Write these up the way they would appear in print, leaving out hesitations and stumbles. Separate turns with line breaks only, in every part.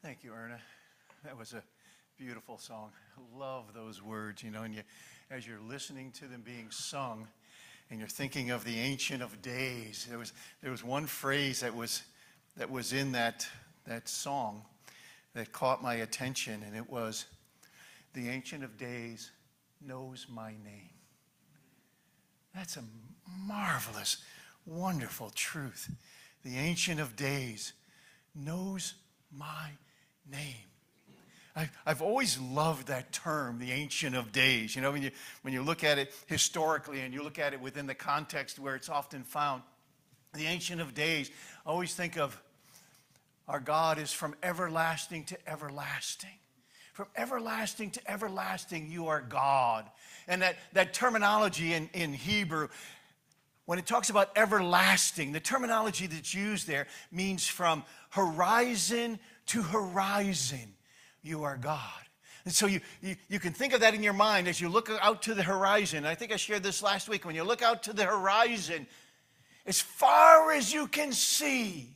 Thank you, Erna. That was a beautiful song. I love those words, and as you're listening to them being sung, and you're thinking of the Ancient of Days. There was one phrase that was in that song that caught my attention, and it was, "The Ancient of Days knows my name." That's a marvelous, wonderful truth. The Ancient of Days knows my name. I've always loved that term, the Ancient of Days. When you look at it historically and you look at it within the context where it's often found, the Ancient of Days, I always think of our God is from everlasting to everlasting. From everlasting to everlasting, you are God. And that terminology in Hebrew, when it talks about everlasting, the terminology that's used there means from horizon to horizon, you are God. And so you can think of that in your mind as you look out to the horizon. I think I shared this last week. When you look out to the horizon, as far as you can see,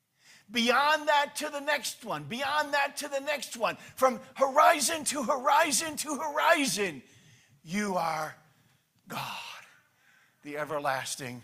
beyond that to the next one, beyond that to the next one, from horizon to horizon to horizon, you are God, the everlasting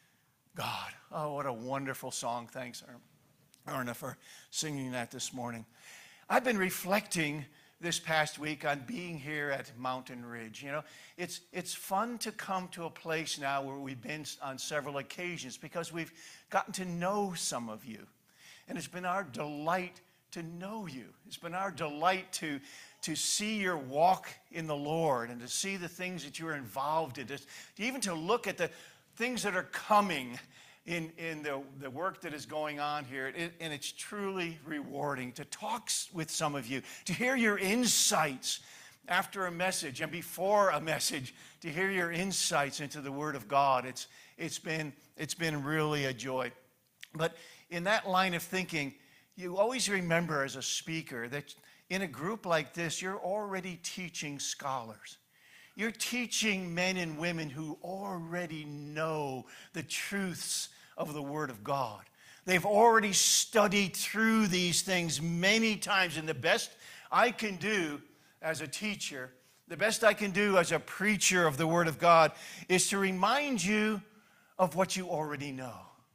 God. Oh, what a wonderful song. Thanks, Erna, for singing that this morning. I've been reflecting this past week on being here at Mountain Ridge. It's fun to come to a place now where we've been on several occasions because we've gotten to know some of you. And it's been our delight to know you. It's been our delight to see your walk in the Lord and to see the things that you're involved in, even to look at the things that are coming in the work that is going on here. And it's truly rewarding to talk with some of you, to hear your insights after a message and before a message, to hear your insights into the Word of God. It's been really a joy. But in that line of thinking, you always remember as a speaker that in a group like this, you're already teaching scholars. You're teaching men and women who already know the truths of the Word of God. They've already studied through these things many times, and the best I can do as a teacher, the best I can do as a preacher of the Word of God is to remind you of what you already know.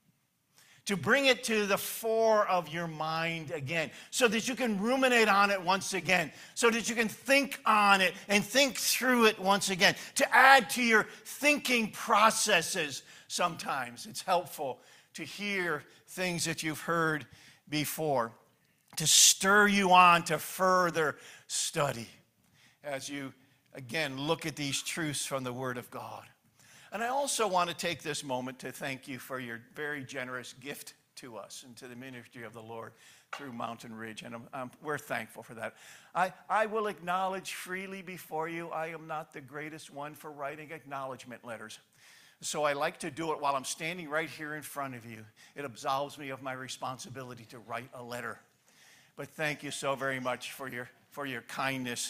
To bring it to the fore of your mind again, so that you can ruminate on it once again, so that you can think on it and think through it once again, to add to your thinking processes. Sometimes it's helpful to hear things that you've heard before, to stir you on to further study as you, again, look at these truths from the Word of God. And I also want to take this moment to thank you for your very generous gift to us and to the ministry of the Lord through Mountain Ridge. And we're thankful for that. I will acknowledge freely before you, I am not the greatest one for writing acknowledgement letters. So I like to do it while I'm standing right here in front of you. It absolves me of my responsibility to write a letter. But thank you so very much for your kindness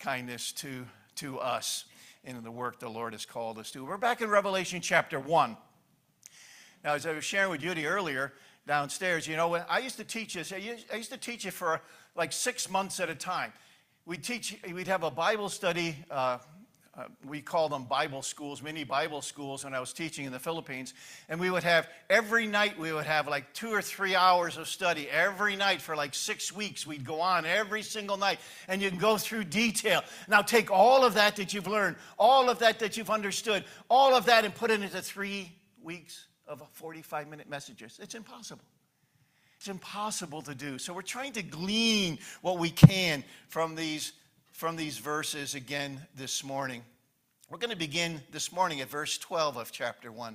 to us in the work the Lord has called us to. We're back in Revelation chapter 1. Now, as I was sharing with Judy earlier downstairs, when I used to teach this, I used to teach it for like 6 months at a time. We'd have a Bible study. We call them Bible schools, mini Bible schools, when I was teaching in the Philippines. And every night we would have like 2 or 3 hours of study. Every night for like 6 weeks, we'd go on every single night. And you can go through detail. Now take all of that you've learned, all of that you've understood, all of that and put it into 3 weeks of 45-minute messages. It's impossible. It's impossible to do. So we're trying to glean what we can from these verses again this morning. We're going to begin this morning at verse 12 of chapter 1.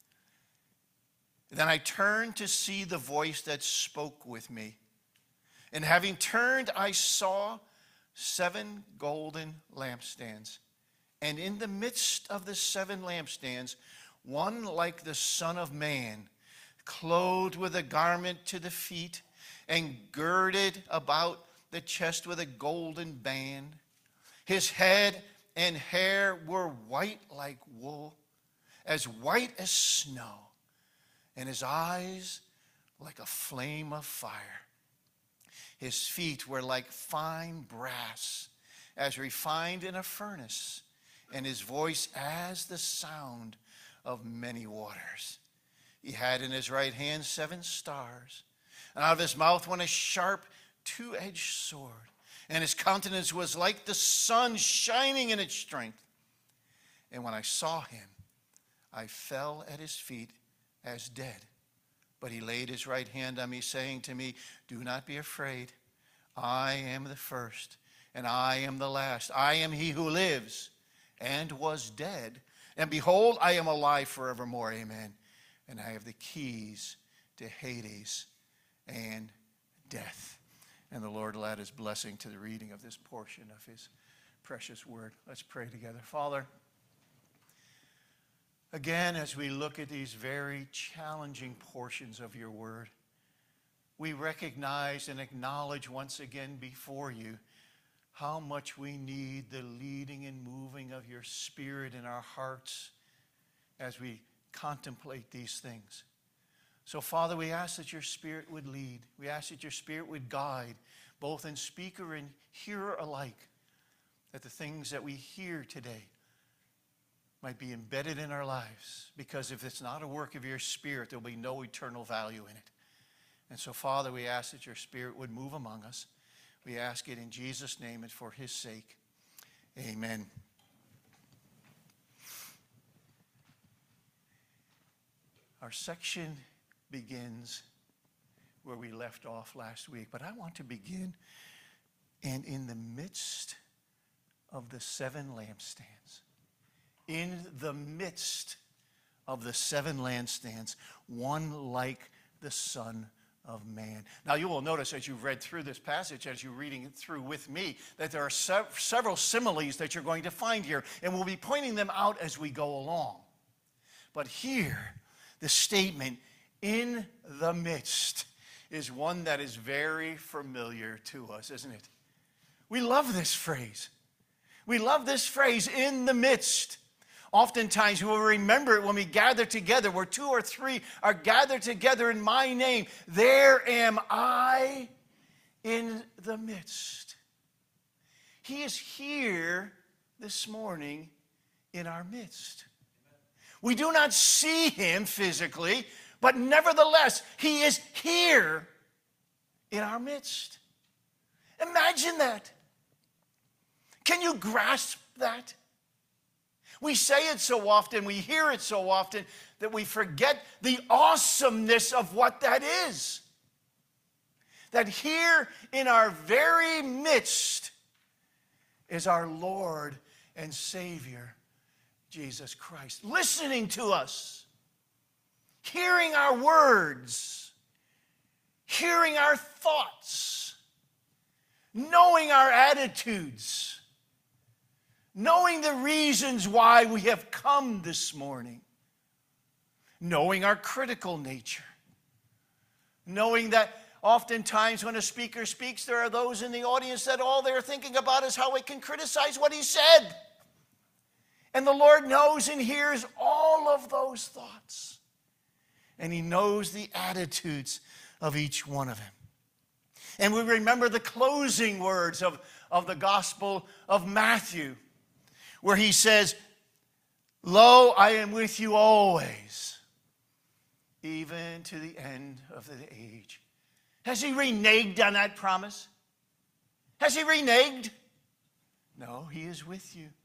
Then I turned to see the voice that spoke with me. And having turned, I saw 7 golden lampstands. And in the midst of the 7 lampstands, one like the Son of Man, clothed with a garment to the feet, and girded about the chest with a golden band. His head and hair were white like wool, as white as snow, and his eyes like a flame of fire. His feet were like fine brass, as refined in a furnace, and his voice as the sound of many waters. He had in his right hand 7 stars, and out of his mouth went a sharp, two-edged sword, and his countenance was like the sun shining in its strength. And when I saw him, I fell at his feet as dead. But he laid his right hand on me, saying to me, do not be afraid. I am the first, and I am the last. I am he who lives and was dead. And behold, I am alive forevermore. Amen. And I have the keys to Hades and death. And the Lord will add his blessing to the reading of this portion of his precious word. Let's pray together. Father, again, as we look at these very challenging portions of your word, we recognize and acknowledge once again before you how much we need the leading and moving of your Spirit in our hearts as we contemplate these things. So, Father, we ask that your Spirit would lead. We ask that your Spirit would guide, both in speaker and hearer alike, that the things that we hear today might be embedded in our lives, because if it's not a work of your Spirit, there will be no eternal value in it. And so, Father, we ask that your Spirit would move among us. We ask it in Jesus' name and for his sake. Amen. Our section begins where we left off last week, but I want to begin and in the midst of the 7 lampstands. In the midst of the 7 lampstands, one like the Son of Man. Now you will notice as you've read through this passage, as you're reading it through with me, that there are several similes that you're going to find here, and we'll be pointing them out as we go along. But here, the statement, in the midst, is one that is very familiar to us, isn't it? We love this phrase. We love this phrase, in the midst. Oftentimes we will remember it when we gather together, where 2 or 3 are gathered together in my name. There am I in the midst. He is here this morning in our midst. We do not see him physically, but nevertheless, he is here in our midst. Imagine that. Can you grasp that? We say it so often, we hear it so often, that we forget the awesomeness of what that is. That here in our very midst is our Lord and Savior, Jesus Christ, listening to us, hearing our words, hearing our thoughts, knowing our attitudes, knowing the reasons why we have come this morning, knowing our critical nature, knowing that oftentimes when a speaker speaks, there are those in the audience that all they're thinking about is how they can criticize what he said. And the Lord knows and hears all of those thoughts. And he knows the attitudes of each one of them. And we remember the closing words of the Gospel of Matthew, where he says, lo, I am with you always, even to the end of the age. Has he reneged on that promise? Has he reneged? No, he is with you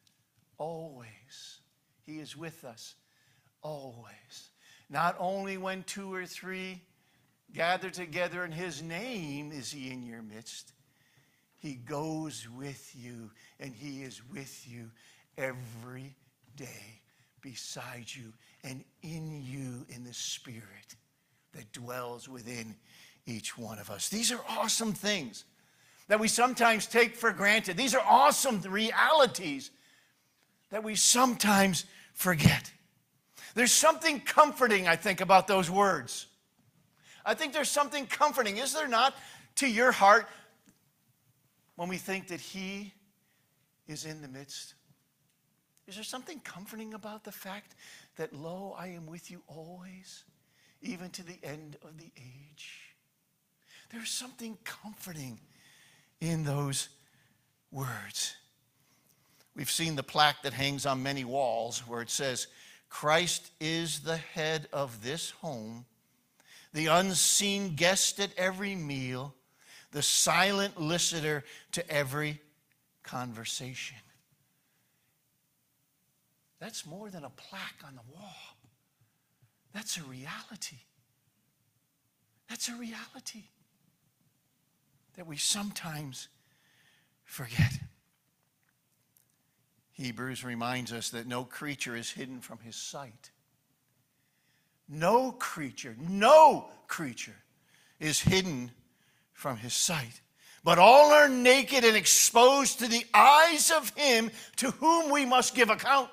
always. He is with us always. Not only when 2 or 3 gather together in his name is he in your midst. He goes with you, and he is with you every day beside you and in you in the Spirit that dwells within each one of us. These are awesome things that we sometimes take for granted. These are awesome realities that we sometimes forget. There's something comforting, I think, about those words. I think there's something comforting, is there not, to your heart when we think that he is in the midst? Is there something comforting about the fact that, lo, I am with you always, even to the end of the age? There's something comforting in those words. We've seen the plaque that hangs on many walls where it says, Christ is the head of this home, the unseen guest at every meal, the silent listener to every conversation. That's more than a plaque on the wall. That's a reality. That's a reality that we sometimes forget. Hebrews reminds us that no creature is hidden from his sight. No creature is hidden from his sight. But all are naked and exposed to the eyes of him to whom we must give account.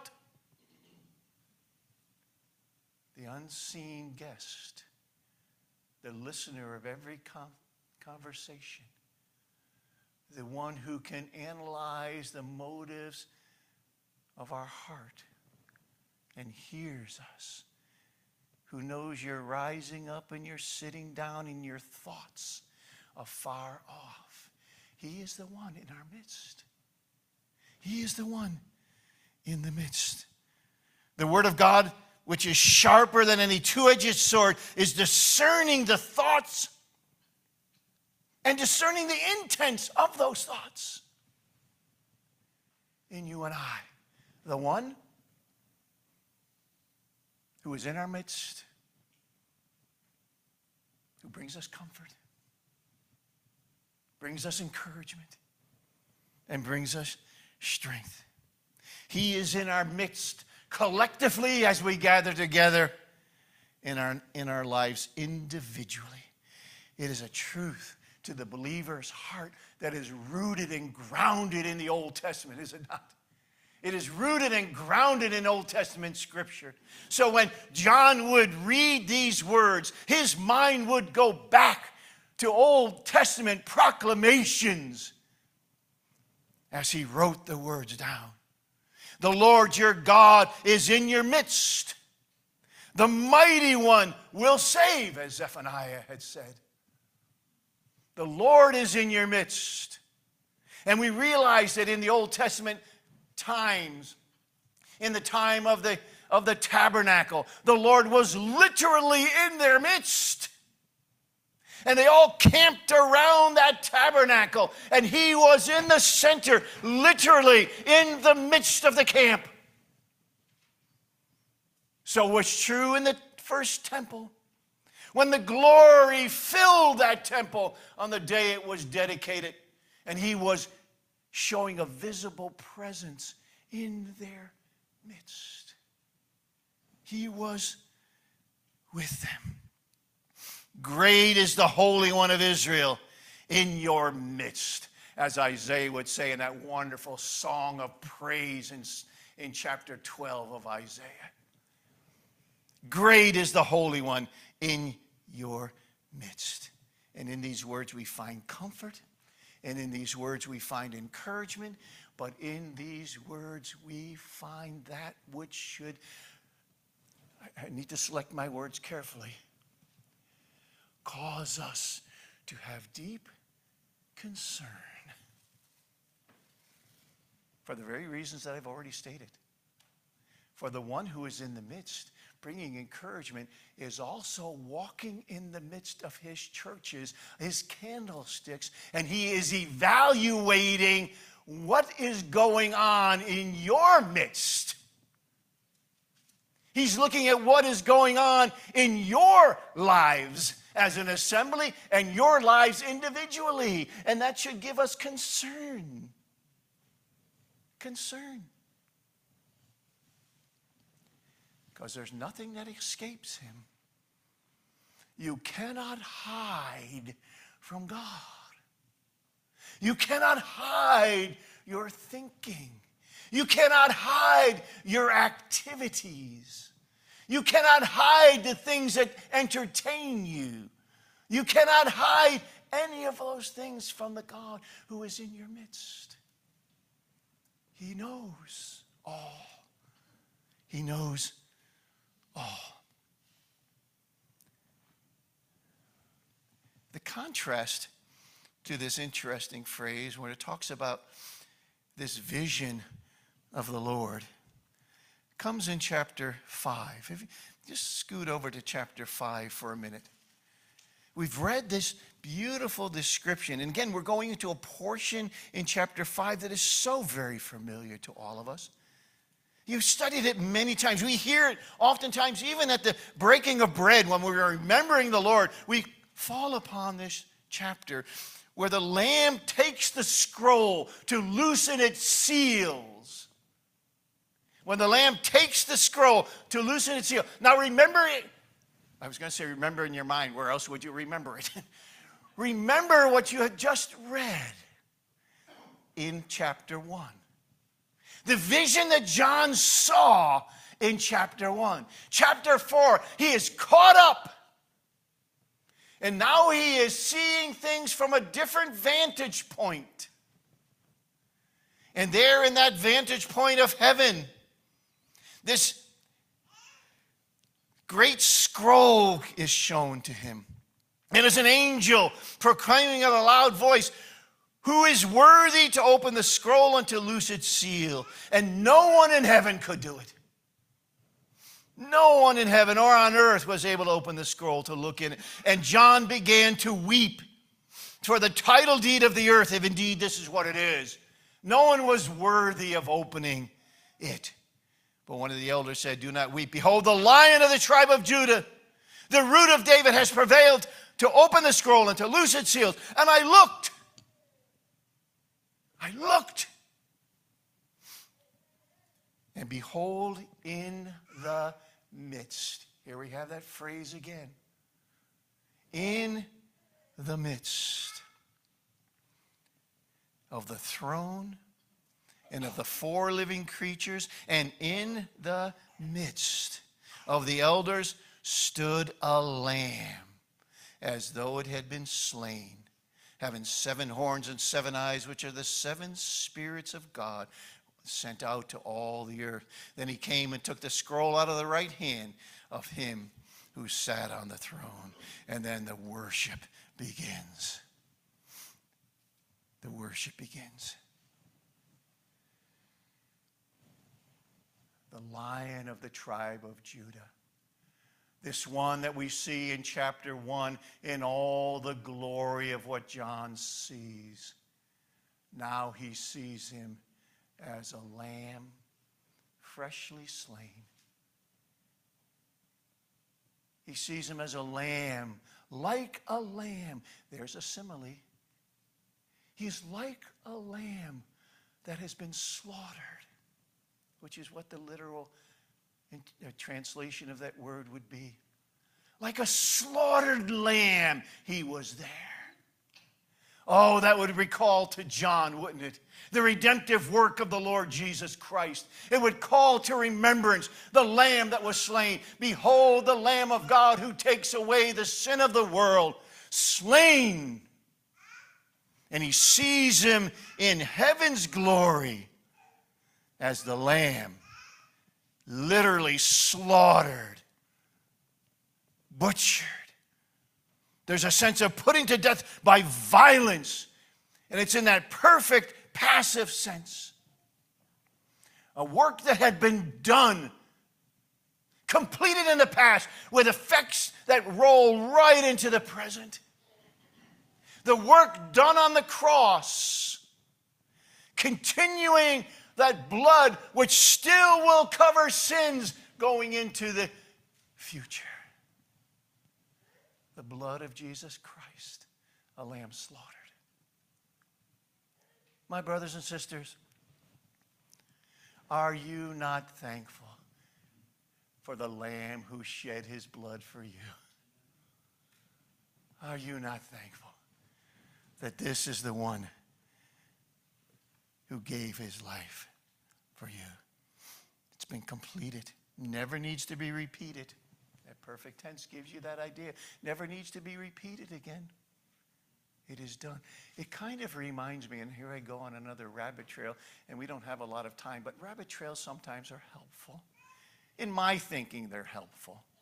The unseen guest, the listener of every conversation, the one who can analyze the motives of our heart and hears us, who knows you're rising up and you're sitting down in your thoughts afar off. He is the one in our midst. He is the one in the midst. The Word of God, which is sharper than any two-edged sword, is discerning the thoughts and discerning the intents of those thoughts in you and I. The one who is in our midst, who brings us comfort, brings us encouragement, and brings us strength. He is in our midst collectively as we gather together in our lives individually. It is a truth to the believer's heart that is rooted and grounded in the Old Testament, is it not? It is rooted and grounded in Old Testament Scripture. So when John would read these words, his mind would go back to Old Testament proclamations as he wrote the words down. The Lord your God is in your midst. The mighty one will save, as Zephaniah had said. The Lord is in your midst. And we realize that in the Old Testament times, in the time of the tabernacle, the Lord was literally in their midst. And they all camped around that tabernacle, and he was in the center, literally in the midst of the camp. So it was true in the first temple, when the glory filled that temple on the day it was dedicated, and he was showing a visible presence in their midst. He was with them. Great is the Holy One of Israel in your midst, as Isaiah would say in that wonderful song of praise in chapter 12 of Isaiah. Great is the Holy One in your midst. And in these words we find comfort, and in these words we find encouragement, but in these words we find that which should, I need to select my words carefully, cause us to have deep concern for the very reasons that I've already stated. For the one who is in the midst, bringing encouragement, is also walking in the midst of his churches, his candlesticks, and he is evaluating what is going on in your midst. He's looking at what is going on in your lives as an assembly and your lives individually. And that should give us concern. Concern. Because there's nothing that escapes him. You cannot hide from God. You cannot hide your thinking. You cannot hide your activities. You cannot hide the things that entertain you. You cannot hide any of those things from the God who is in your midst. He knows all. He knows all. The contrast to this interesting phrase when it talks about this vision of the Lord, it comes in chapter 5. If you just scoot over to chapter 5 for a minute. We've read this beautiful description. And again, we're going into a portion in chapter 5 that is so very familiar to all of us. You've studied it many times. We hear it oftentimes, even at the breaking of bread, when we're remembering the Lord. We fall upon this chapter where the Lamb takes the scroll to loosen its seals. When the Lamb takes the scroll to loosen its seal. Now remember it. I was going to say remember in your mind. Where else would you remember it? Remember what you had just read in chapter 1. The vision that John saw in chapter 1. Chapter 4, he is caught up. And now he is seeing things from a different vantage point. And there in that vantage point of heaven, this great scroll is shown to him. And as an angel proclaiming in a loud voice, "Who is worthy to open the scroll and to loose its seal?" And no one in heaven could do it. No one in heaven or on earth was able to open the scroll to look in it. And John began to weep for the title deed of the earth, if indeed this is what it is. No one was worthy of opening it. But one of the elders said, "Do not weep. Behold, the Lion of the tribe of Judah, the Root of David, has prevailed to open the scroll and to loose its seals." And I looked. And behold, in the midst. Here we have that phrase again. In the midst of the throne and of the 4 living creatures, and in the midst of the elders stood a lamb, as though it had been slain, having 7 horns and 7 eyes, which are the 7 spirits of God, sent out to all the earth. Then he came and took the scroll out of the right hand of him who sat on the throne. And then the worship begins. The worship begins. The Lion of the tribe of Judah. This one that we see in chapter 1 in all the glory of what John sees. Now he sees him as a lamb freshly slain. He sees him as a lamb, like a lamb. There's a simile. He's like a lamb that has been slaughtered, which is what the literal translation of that word would be. Like a slaughtered lamb, he was there. Oh, that would recall to John, wouldn't it? The redemptive work of the Lord Jesus Christ. It would call to remembrance the Lamb that was slain. Behold, the Lamb of God who takes away the sin of the world, slain. And he sees him in heaven's glory as the Lamb, literally slaughtered, butchered. There's a sense of putting to death by violence. And it's in that perfect passive sense. A work that had been done, completed in the past, with effects that roll right into the present. The work done on the cross, continuing that blood which still will cover sins going into the future. The blood of Jesus Christ, a lamb slaughtered. My brothers and sisters, are you not thankful for the Lamb who shed his blood for you? Are you not thankful that this is the one who gave his life for you? It's been completed. Never needs to be repeated. That perfect tense gives you that idea. Never needs to be repeated again. It is done. It kind of reminds me, and here I go on another rabbit trail, and we don't have a lot of time, but rabbit trails sometimes are helpful. In my thinking, they're helpful.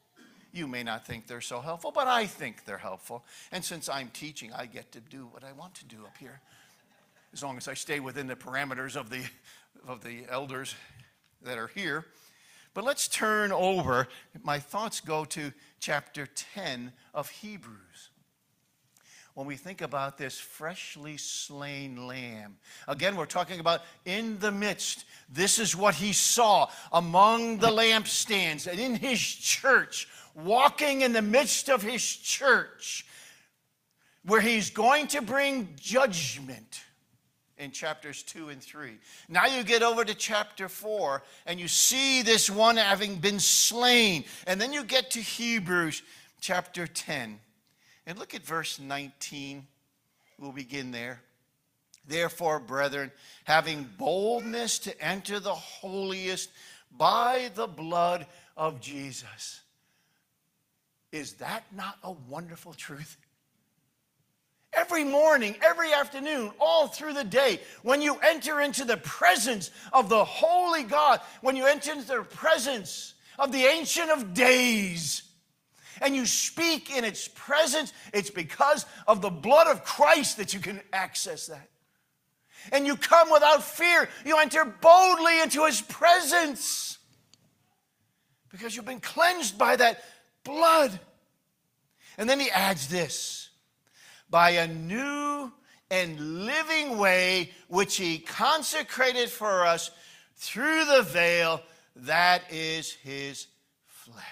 You may not think they're so helpful, but I think they're helpful. And since I'm teaching, I get to do what I want to do up here, as long as I stay within the parameters of the elders that are here. But let's turn over. My thoughts go to chapter 10 of Hebrews. When we think about this freshly slain lamb, again, we're talking about in the midst. This is what he saw among the lampstands and in his church, walking in the midst of his church, where he's going to bring judgment in chapters 2 and 3. Now you get over to chapter 4, and you see this one having been slain. And then you get to Hebrews chapter 10. And look at verse 19. We'll begin there. Therefore, brethren, having boldness to enter the holiest by the blood of Jesus. Is that not a wonderful truth? Every morning, every afternoon, all through the day, when you enter into the presence of the holy God, when you enter into the presence of the Ancient of Days, and you speak in its presence, it's because of the blood of Christ that you can access that. And you come without fear. You enter boldly into his presence because you've been cleansed by that blood. And then he adds this, by a new and living way which he consecrated for us through the veil, that is his flesh.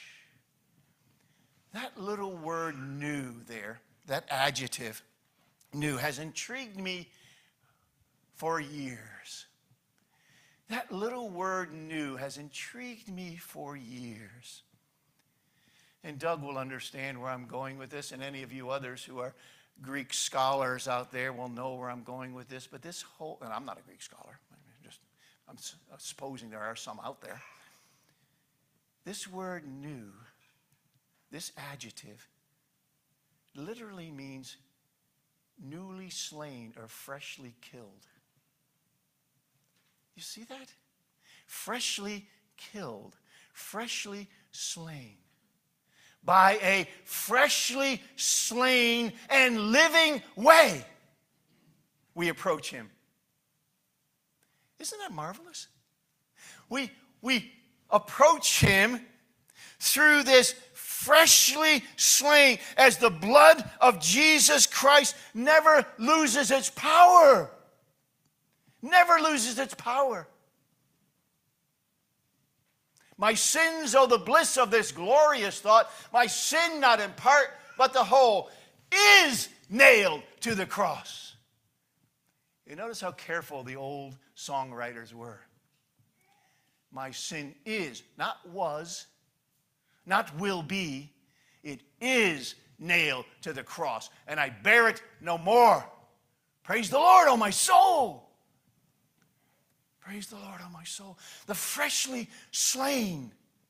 That little word new there, that adjective, new, has intrigued me for years. That little word new has intrigued me for years. And Doug will understand where I'm going with this, and any of you others who are Greek scholars out there will know where I'm going with this. But this whole, and I'm not a Greek scholar, I'm supposing there are some out there. This word new, this adjective, literally means newly slain or freshly killed. You see that? Freshly killed, freshly slain. By a freshly slain and living way, we approach him. Isn't that marvelous? We approach him through this freshly slain, as the blood of Jesus Christ never loses its power. Never loses its power. My sins, oh, the bliss of this glorious thought, my sin not in part, but the whole, is nailed to the cross. You notice how careful the old songwriters were. My sin is, not was, not will be, it is nailed to the cross, and I bear it no more. Praise the Lord, oh my soul. Praise the Lord, oh my soul. The freshly slain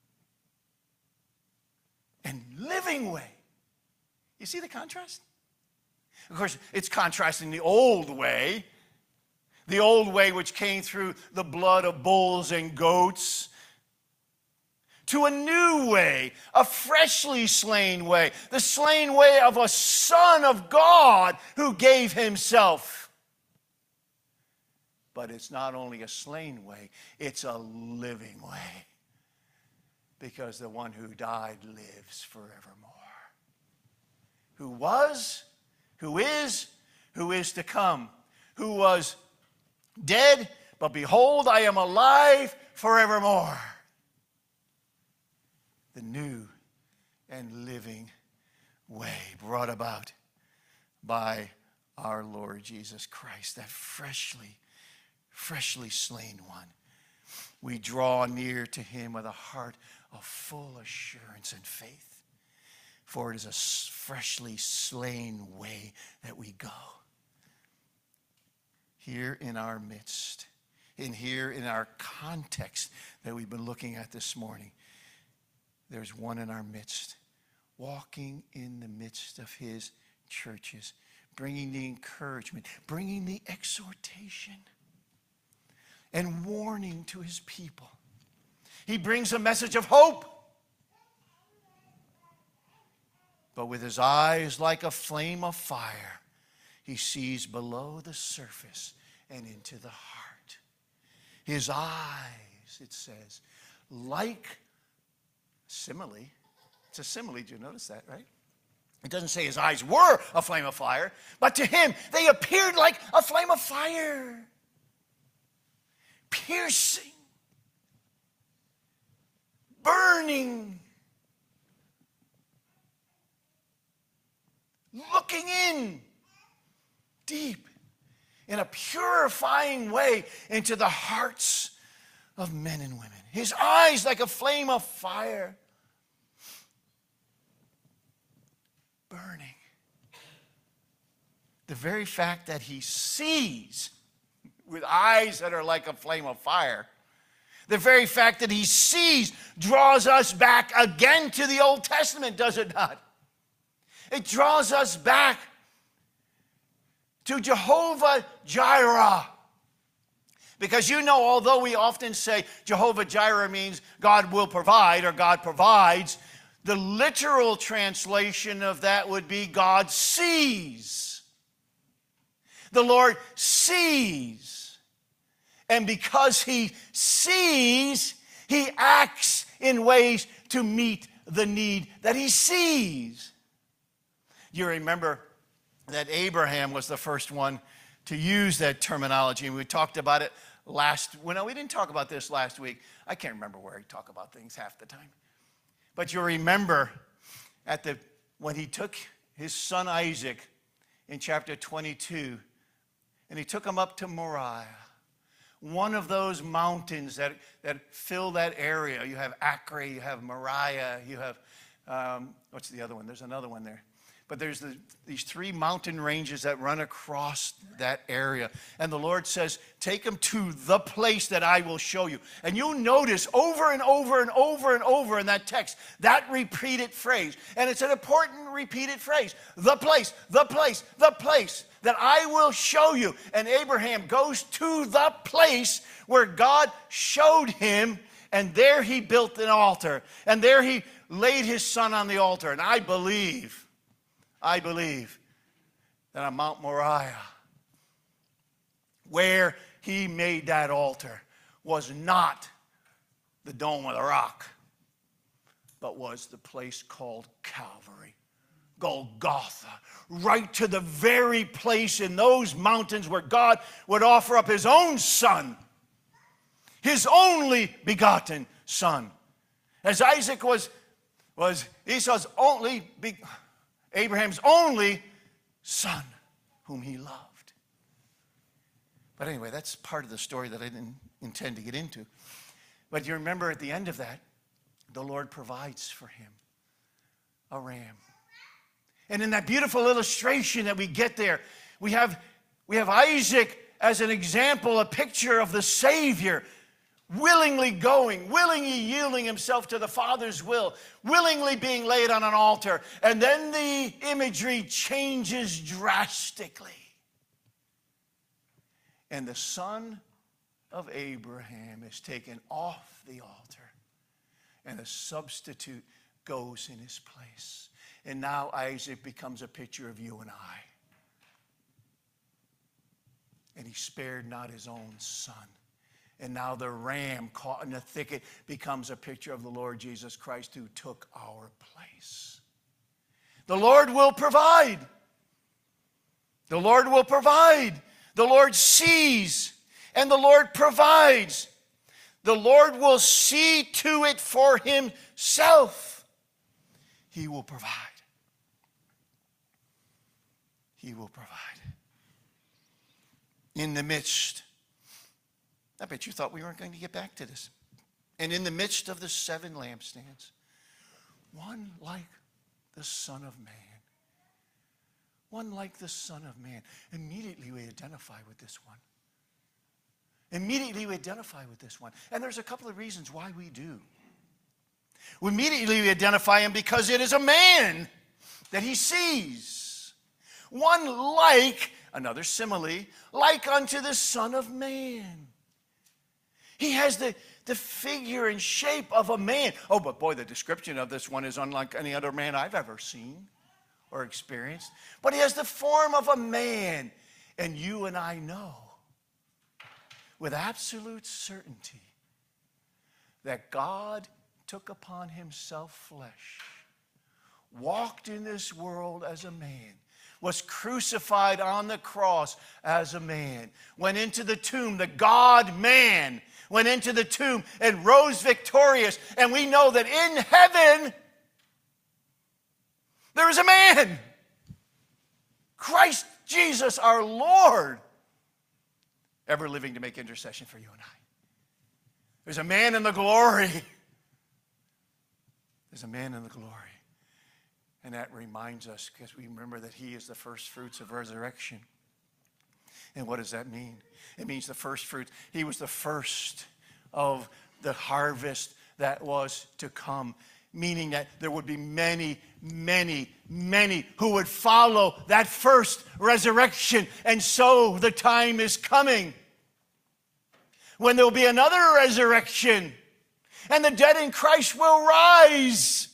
and living way. You see the contrast? Of course, it's contrasting the old way which came through the blood of bulls and goats, to a new way, a freshly slain way, the slain way of a Son of God who gave himself. But it's not only a slain way, it's a living way. Because the one who died lives forevermore. Who was, who is to come. Who was dead, but behold, I am alive forevermore. The new and living way brought about by our Lord Jesus Christ, that freshly slain one. We draw near to him with a heart of full assurance and faith, for it is a freshly slain way that we go. Here in our midst, here in our context that we've been looking at this morning, there's one in our midst, walking in the midst of his churches, bringing the encouragement, bringing the exhortation, and warning to his people. He brings a message of hope. But with his eyes like a flame of fire, he sees below the surface and into the heart. His eyes, it says, like simile. It's a simile. Did you notice that, right? It doesn't say his eyes were a flame of fire, but to him they appeared like a flame of fire. Piercing. Burning. Looking in deep in a purifying way into the hearts of men and women. His eyes like a flame of fire. Burning. The very fact that he sees with eyes that are like a flame of fire, the very fact that he sees draws us back again to the Old Testament, does it not? It draws us back to Jehovah Jireh. Because you know, although we often say Jehovah Jireh means God will provide or God provides, the literal translation of that would be God sees. The Lord sees. And because he sees, he acts in ways to meet the need that he sees. You remember that Abraham was the first one to use that terminology, and we talked about it we didn't talk about this last week. I can't remember where I talk about things half the time. But you remember when he took his son Isaac in chapter 22, and he took him up to Moriah, one of those mountains that fill that area. You have Acre, you have Moriah, you have, what's the other one? There's another one there. But there's these three mountain ranges that run across that area. And the Lord says, take them to the place that I will show you. And you'll notice over and over and over and over in that text, that repeated phrase. And it's an important repeated phrase. The place, the place, the place that I will show you. And Abraham goes to the place where God showed him. And there he built an altar. And there he laid his son on the altar. And I believe that on Mount Moriah, where he made that altar, was not the Dome of the Rock, but was the place called Calvary, Golgotha, right to the very place in those mountains where God would offer up his own son, his only begotten son. As Isaac was Esau's Abraham's only son whom he loved. But anyway, that's part of the story that I didn't intend to get into. But you remember at the end of that, the Lord provides for him a ram. And in that beautiful illustration that we get there, we have Isaac as an example, a picture of the Savior, willingly going, willingly yielding himself to the Father's will, willingly being laid on an altar. And then the imagery changes drastically. And the son of Abraham is taken off the altar, and a substitute goes in his place. And now Isaac becomes a picture of you and I. And he spared not his own son. And now the ram caught in the thicket becomes a picture of the Lord Jesus Christ who took our place. The Lord will provide. The Lord will provide. The Lord sees and the Lord provides. The Lord will see to it for himself. He will provide. He will provide. In the midst, I bet you thought we weren't going to get back to this. And in the midst of the 7 lampstands, one like the Son of Man. One like the Son of Man. Immediately we identify with this one. Immediately we identify with this one. And there's a couple of reasons why we do. Immediately we identify him because it is a man that he sees. One like, another simile, like unto the Son of Man. He has the figure and shape of a man. Oh, but boy, the description of this one is unlike any other man I've ever seen. or experienced, but he has the form of a man. And you and I know with absolute certainty that God took upon himself flesh, walked in this world as a man, was crucified on the cross as a man, went into the tomb, the God-man went into the tomb and rose victorious. And we know that in heaven, there is a man, Christ Jesus our Lord, ever living to make intercession for you and I. There's a man in the glory. There's a man in the glory. And that reminds us, because we remember that he is the first fruits of resurrection. And what does that mean? It means the first fruits. He was the first of the harvest that was to come, meaning that there would be many, many, many who would follow that first resurrection. And so the time is coming when there will be another resurrection, and the dead in Christ will rise.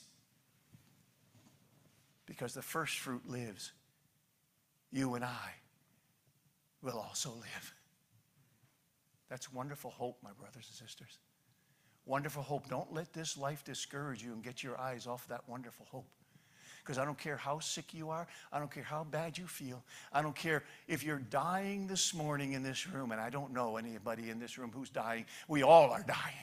Because the first fruit lives, you and I will also live. That's wonderful hope, my brothers and sisters. Wonderful hope. Don't let this life discourage you and get your eyes off that wonderful hope. Because I don't care how sick you are. I don't care how bad you feel. I don't care if you're dying this morning in this room, and I don't know anybody in this room who's dying. We all are dying.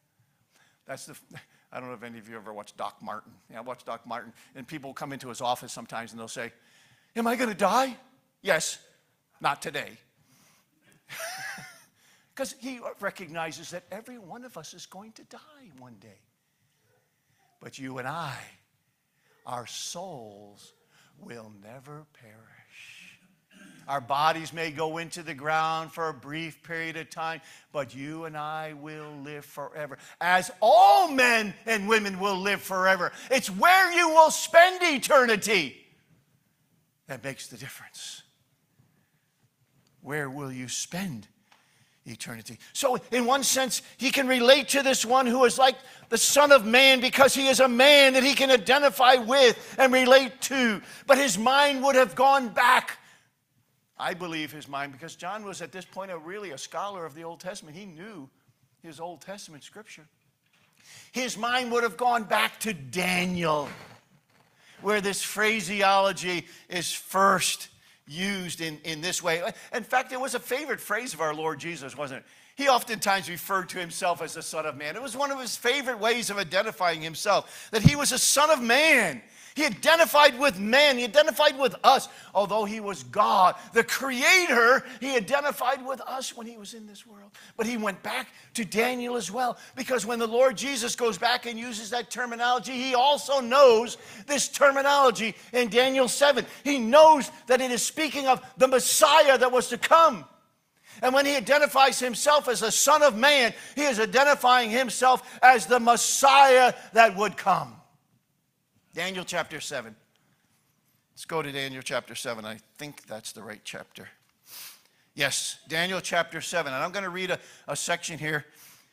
I don't know if any of you ever watched Doc Martin. Yeah, I watch Doc Martin, and people come into his office sometimes and they'll say, "Am I going to die?" "Yes, not today." Because he recognizes that every one of us is going to die one day. But you and I, our souls will never perish. Our bodies may go into the ground for a brief period of time, but you and I will live forever, as all men and women will live forever. It's where you will spend eternity that makes the difference. Where will you spend eternity? So in one sense, he can relate to this one who is like the Son of Man because he is a man that he can identify with and relate to. But his mind would have gone back. I believe his mind, because John was at this point really a scholar of the Old Testament. He knew his Old Testament scripture. His mind would have gone back to Daniel, where this phraseology is first used in this way. In fact, it was a favorite phrase of our Lord Jesus, wasn't it? He oftentimes referred to himself as the Son of Man. It was one of his favorite ways of identifying himself, that he was a Son of Man. He identified with man. He identified with us. Although he was God, the Creator, he identified with us when he was in this world. But he went back to Daniel as well, because when the Lord Jesus goes back and uses that terminology, he also knows this terminology in Daniel 7. He knows that it is speaking of the Messiah that was to come. And when he identifies himself as the Son of Man, he is identifying himself as the Messiah that would come. Daniel chapter 7. Let's go to Daniel chapter 7. I think that's the right chapter. Yes, Daniel chapter 7. And I'm going to read a section here.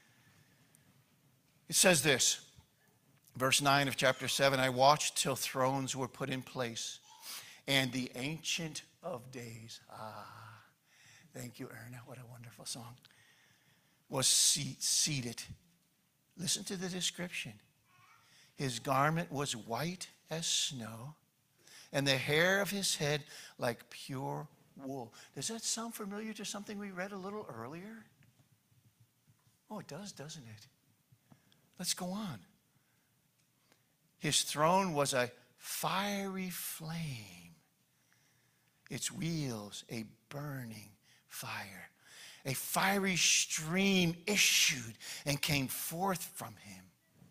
It says this, verse 9 of chapter 7, "I watched till thrones were put in place, and the Ancient of Days," thank you, Erna, what a wonderful song, "was seated." Listen to the description. "His garment was white as snow, and the hair of his head like pure wool." Does that sound familiar to something we read a little earlier? Oh, it does, doesn't it? Let's go on. "His throne was a fiery flame, its wheels a burning fire. A fiery stream issued and came forth from him.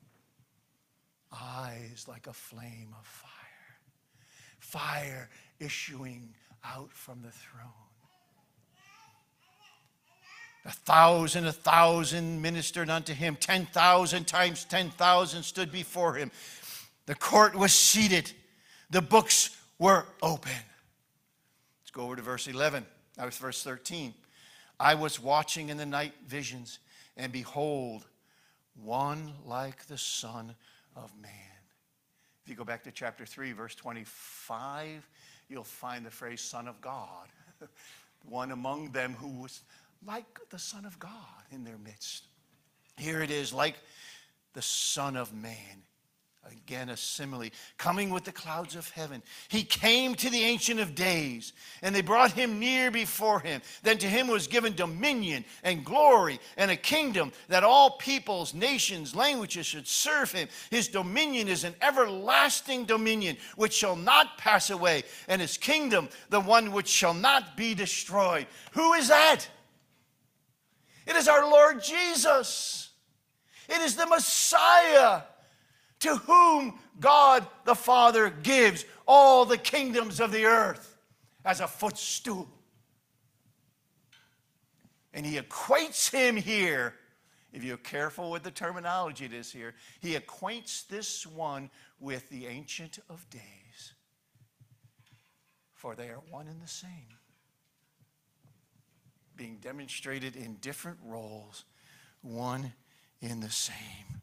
Eyes like a flame of fire. Fire issuing out from the throne. 1,000 ministered unto him. 10,000 times 10,000 stood before him. The court was seated. The books were open." Let's go over to verse 11. That was verse 13. "I was watching in the night visions, and behold, one like the Son of Man." If you go back to chapter 3, verse 25, you'll find the phrase Son of God. One among them who was like the Son of God in their midst. Here it is, like the Son of Man. Again, a simile. Coming with the clouds of heaven. He came to the Ancient of Days, and they brought him near before him. Then to him was given dominion and glory and a kingdom, that all peoples, nations, languages should serve him. His dominion is an everlasting dominion which shall not pass away, and his kingdom the one which shall not be destroyed. Who is that? It is our Lord Jesus. It is the Messiah, to whom God the Father gives all the kingdoms of the earth as a footstool. And he equates him here, if you're careful with the terminology it is here, he acquaints this one with the Ancient of Days. For they are one and the same, being demonstrated in different roles, one in the same.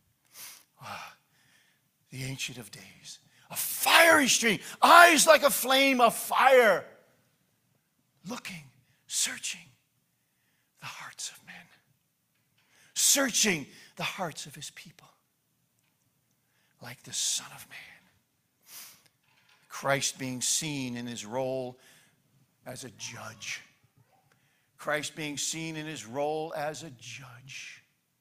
The Ancient of Days. A fiery stream, eyes like a flame of fire. Looking, searching the hearts of men. Searching the hearts of his people. Like the Son of Man. Christ being seen in his role as a judge. Christ being seen in his role as a judge.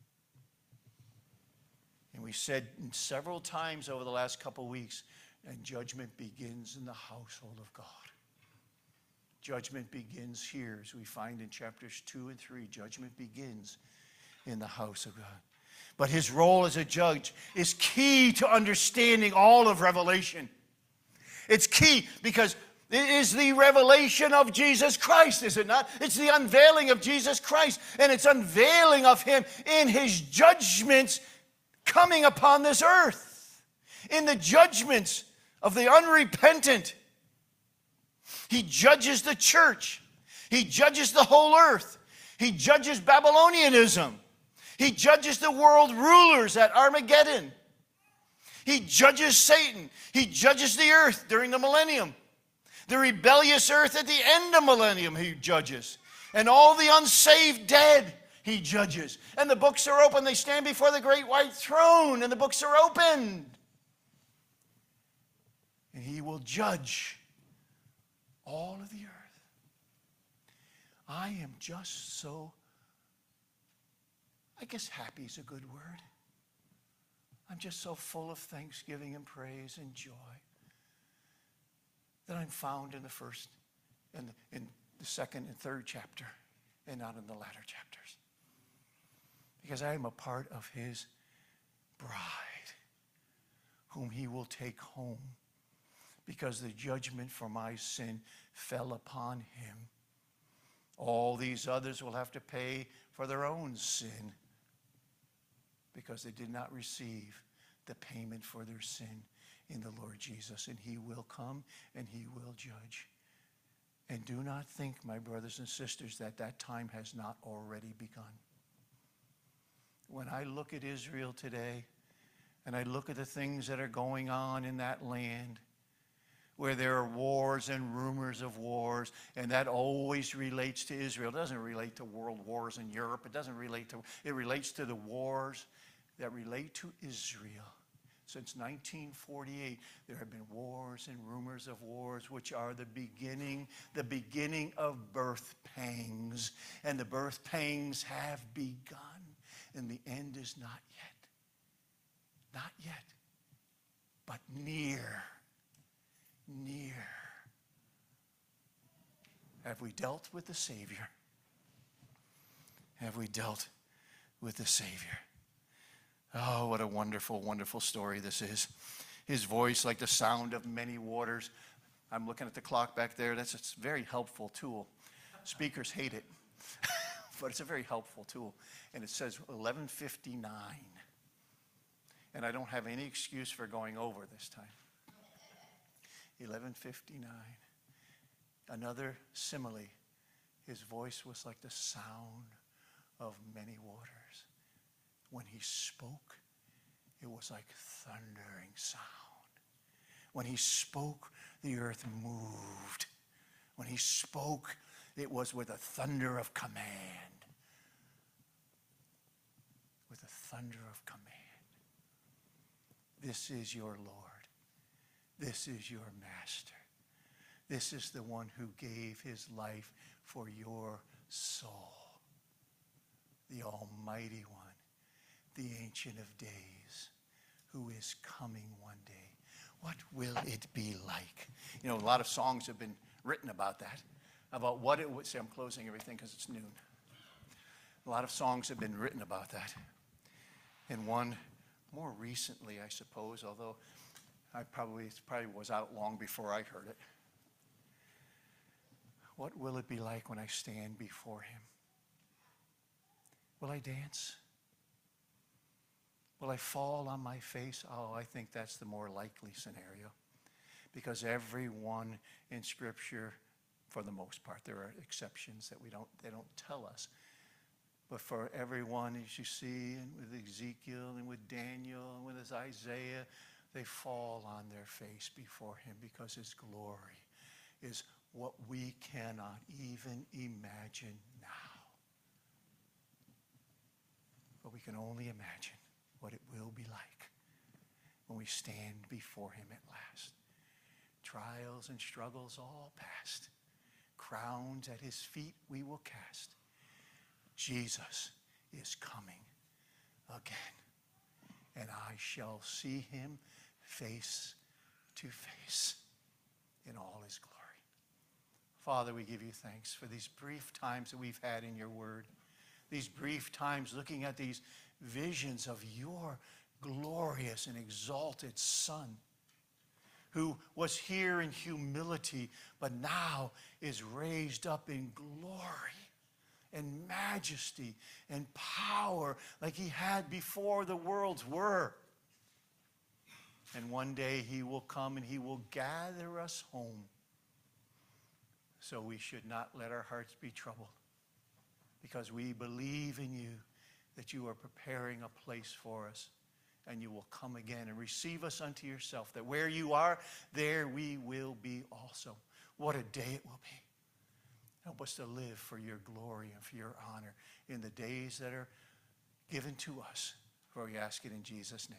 And we said several times over the last couple of weeks, and judgment begins in the household of God. Judgment begins here, as we find in chapters 2 and 3. Judgment begins in the house of God. But his role as a judge is key to understanding all of Revelation. It's key because it is the revelation of Jesus Christ, is it not? It's the unveiling of Jesus Christ, and it's unveiling of him in his judgments coming upon this earth, in the judgments of the unrepentant. He judges the church. He judges the whole earth. He judges Babylonianism. He judges the world rulers at Armageddon. He judges Satan. He judges the earth during the millennium. The rebellious earth at the end of millennium he judges. And all the unsaved dead he judges. And the books are open. They stand before the great white throne, and the books are opened. And he will judge all of the earth. I am just so, I guess happy is a good word. I'm just so full of thanksgiving and praise and joy that I'm found in the first, in the second and third chapter, and not in the latter chapters. Because I am a part of his bride, whom he will take home, because the judgment for my sin fell upon him. All these others will have to pay for their own sin, because they did not receive the payment for their sin in the Lord Jesus. And he will come and he will judge. And do not think, my brothers and sisters, that that time has not already begun. When I look at Israel today, and I look at the things that are going on in that land, where there are wars and rumors of wars, and that always relates to Israel. It doesn't relate to world wars in Europe. It relates to the wars that relate to Israel. Since 1948, there have been wars and rumors of wars, which are the beginning of birth pangs. And the birth pangs have begun, and the end is not yet. Not yet, but near. Near. Have we dealt with the Savior? Have we dealt with the Savior? Oh, what a wonderful, wonderful story this is. His voice like the sound of many waters. I'm looking at the clock back there. That's a very helpful tool. Speakers hate it, but it's a very helpful tool. And it says 11:59. And I don't have any excuse for going over this time. 11:59. Another simile. His voice was like the sound of many waters. When he spoke, it was like thundering sound. When he spoke, the earth moved. When he spoke, it was with a thunder of command. With a thunder of command. This is your Lord. This is your Master. This is the one who gave his life for your soul. The Almighty One, the Ancient of Days, who is coming one day. What will it be like? You know, a lot of songs have been written about that, about what it would say. I'm closing everything because it's noon. A lot of songs have been written about that. And one more recently, I suppose, although it probably was out long before I heard it. What will it be like when I stand before him? Will I dance? Will I fall on my face? Oh, I think that's the more likely scenario. Because everyone in Scripture, for the most part, there are exceptions that they don't tell us. But for everyone, as you see, and with Ezekiel and with Daniel and with Isaiah, they fall on their face before him because his glory is what we cannot even imagine now. But we can only imagine what it will be like when we stand before him at last. Trials and struggles all past. Crowns at his feet we will cast. Jesus is coming again. And I shall see him face to face in all his glory. Father, we give you thanks for these brief times that we've had in your word. These brief times looking at these visions of your glorious and exalted Son, who was here in humility, but now is raised up in glory and majesty and power like he had before the worlds were. And one day he will come and he will gather us home. So we should not let our hearts be troubled, because we believe in you, that you are preparing a place for us, and you will come again and receive us unto yourself, that where you are, there we will be also. What a day it will be. Help us to live for your glory and for your honor in the days that are given to us. For we ask it in Jesus' name.